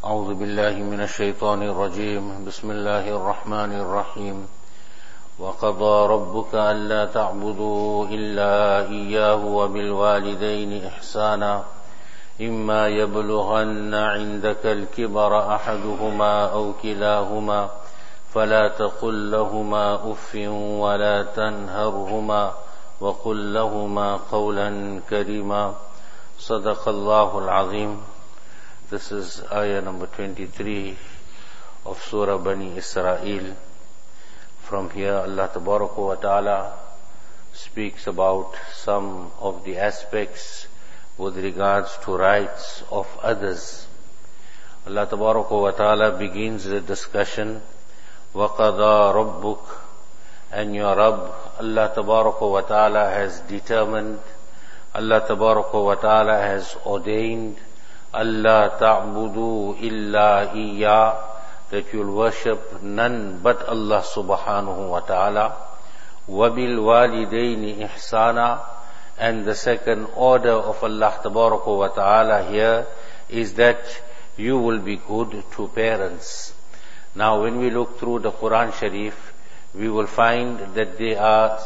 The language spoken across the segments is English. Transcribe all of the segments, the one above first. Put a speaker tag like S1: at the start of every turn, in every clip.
S1: أعوذ بالله من الشيطان الرجيم بسم الله الرحمن الرحيم وقضى ربك ألا تعبدوا إلا إياه وبالوالدين إحسانا إما يبلغن عندك الكبر أحدهما أو كلاهما فلا تقل لهما أف ولا تنهرهما وقل لهما قولا كريما صدق الله العظيم. This is ayah number 23 of Surah Bani Israel. From here Allah Tabaraka wa Ta'ala speaks about some of the aspects with regards to rights of others. Allah Tabaraka wa Ta'ala begins the discussion, وَقَضَى رَبُّكَ, and your Rabb, Allah Tabaraka wa Ta'ala has determined, Allah Tabaraka wa Ta'ala has ordained, Allah ta'budu illa iya, that you'll worship none but Allah subhanahu wa ta'ala. Wabil walidaini ihsana, and the second order of Allah tabaraka wa ta'ala here is that you will be good to parents. Now when we look through the Quran Sharif, we will find that there are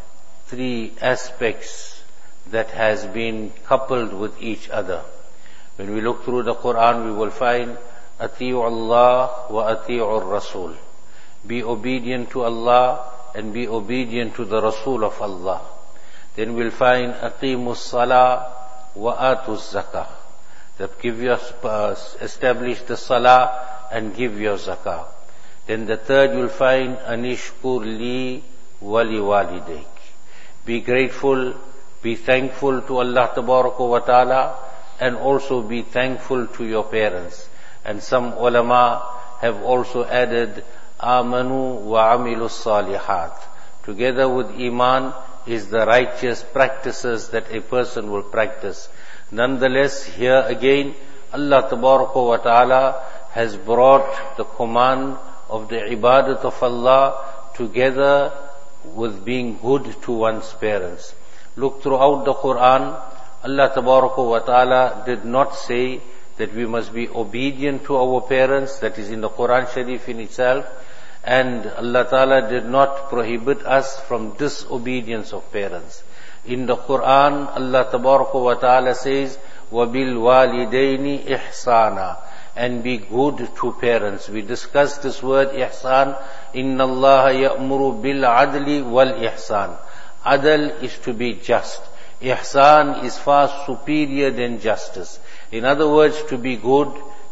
S1: three aspects that has been coupled with each other. When we look through the Quran, we will find Ati'u Allah wa Ati'u Rasul. Be obedient to Allah and be obedient to the Rasul of Allah. Then we'll find Aqimus Salah wa Atus Zakah. That give your, establish the Salah and give your Zakah. Then the third you'll find Anishkur li wali walidayk. Be grateful, be thankful to Allah Tabaraka wa Ta'ala, and also be thankful to your parents. And some ulama have also added amanu wa amilus salihat. Together with iman is the righteous practices that a person will practice. Nonetheless, here again Allah Tabaraka wa Ta'ala has brought the command of the ibadat of Allah together with being good to one's parents. Look throughout the Quran, Allah Tabaraka wa Ta'ala did not say that we must be obedient to our parents, that is in the Quran Sharif in itself, and Allah Ta'ala did not prohibit us from disobedience of parents. In the Quran, Allah Tabaraka wa Ta'ala says, وَبِالْوَالِدَيْنِ إِحْسَانًا, and be good to parents. We discussed this word ihsan. إِنَّ اللَّهَ يَأْمُرُ بِالْعَدْلِ وَالْإِحْسَانِ. Adl is to be just. Ihsan is far superior than justice. In other words, to be good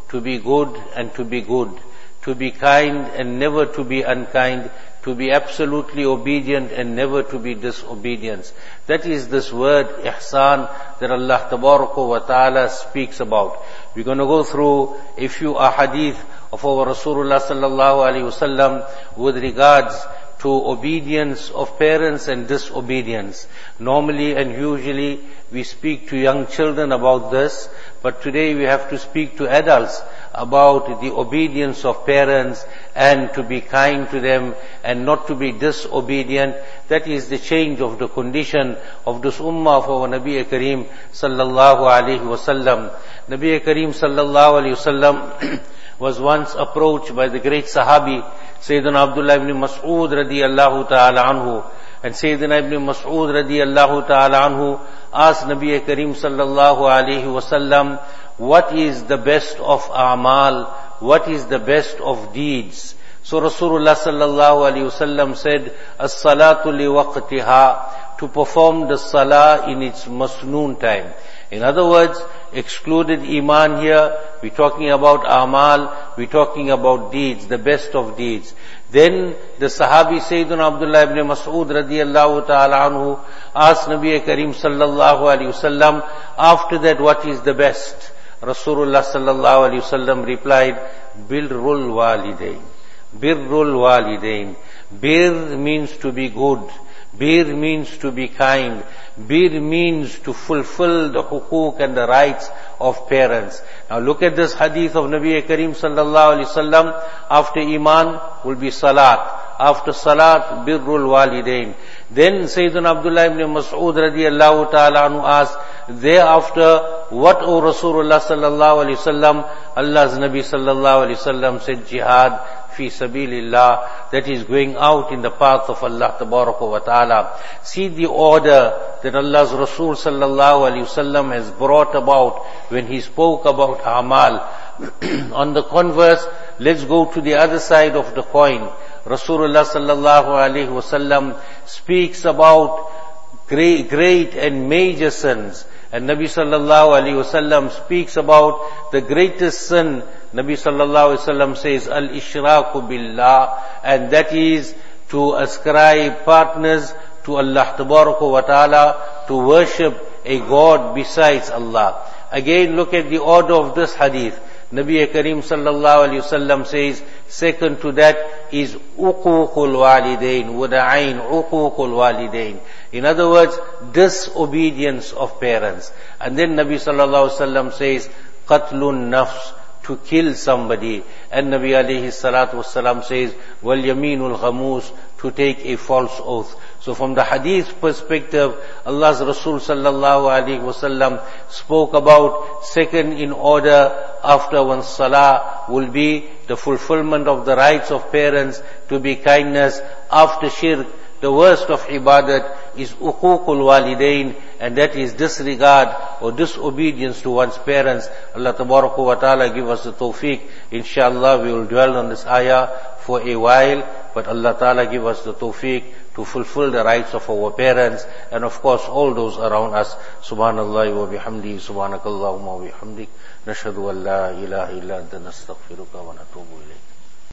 S1: and to be good. To be kind and never to be unkind. To be absolutely obedient and never to be disobedient. That is this word ihsan that Allah Tabaraka wa Ta'ala speaks about. We're going to go through a few ahadith of our Rasulullah sallallahu alaihi wasallam with regards to obedience of parents and disobedience. Normally and usually we speak to young children about this, but today we have to speak to adults about the obedience of parents and to be kind to them and not to be disobedient. That is the change of the condition of this ummah of our Nabi Kareem sallallahu alaihi wasallam. Nabi Kareem sallallahu alaihi wasallam was once approached by the great Sahabi Sayyidina Abdullah ibn Mas'ud radiyallahu ta'ala anhu, and Sayyidina ibn Mas'ud radiyallahu ta'ala anhu asked Nabi Kareem sallallahu alayhi wasallam, what is the best of a'mal, what is the best of deeds? So Rasulullah sallallahu alayhi wasallam said, as-salatu li waqtiha, to perform the salah in its masnoon time. In other words, excluded iman here, we're talking about a'mal, we're talking about deeds, the best of deeds. Then the Sahabi Sayyidina Abdullah ibn Mas'ud radiyallahu ta'ala anhu asked Nabi Kareem sallallahu alayhi wasallam, after that what is the best? Rasulullah sallallahu alayhi wasallam replied, birrul walidain. Birrul walidain. Bir means to be good. Bir means to be kind. Bir means to fulfill the hukuk and the rights of parents. Now look at this hadith of Nabi Kareem sallallahu alaihi wasallam. After iman will be salat. After salat, birrul walidain. Then Sayyidina Abdullah ibn Mas'ud radiyallahu ta'ala anhu asked, Thereafter, what, O Rasulullah sallallahu alaihi wasallam? Allah's Nabi sallallahu alaihi wasallam said, jihad fi sabilillah, that is going out in the path of Allah tabaraka wa ta'ala. See the order that Allah's Rasul sallallahu alaihi wasallam has brought about when he spoke about amal. On the converse, let's go to the other side of the coin. Rasulullah sallallahu alaihi wasallam speaks about great and major sins. And Nabi sallallahu alaihi wasallam speaks about the greatest sin. Nabi sallallahu alaihi wasallam says, al-ishraku billah, and that is to ascribe partners to Allah tabaraka wa ta'ala, to worship a God besides Allah. Again, look at the order of this hadith. Nabi Kareem sallallahu alayhi wasallam says, second to that is uququl walidain, with a ayn, uququl walidain. In other words, disobedience of parents. And then Nabi sallallahu alayhi wasallam says, qatlun nafs, to kill somebody. And Nabi alayhi salatu wasallam says, wal yaminul ghamus, to take a false oath. So from the hadith perspective, Allah's Rasul sallallahu alaihi wasallam spoke about second in order after one's salah will be the fulfillment of the rights of parents, to be kindness. After shirk, the worst of ibadat is uququl walidain, and that is disregard or disobedience to one's parents. Allah tabaraka wa ta'ala give us the tawfiq. Inshallah we will dwell on this ayah for a while, but Allah ta'ala give us the tawfiq to fulfill the rights of our parents, and of course all those around us. Subhanallah wa bihamdihi, subhanakallahumma wa bihamdik, nashhadu an la ilaha illa anta nastaghfiruka wa natubu ilayk.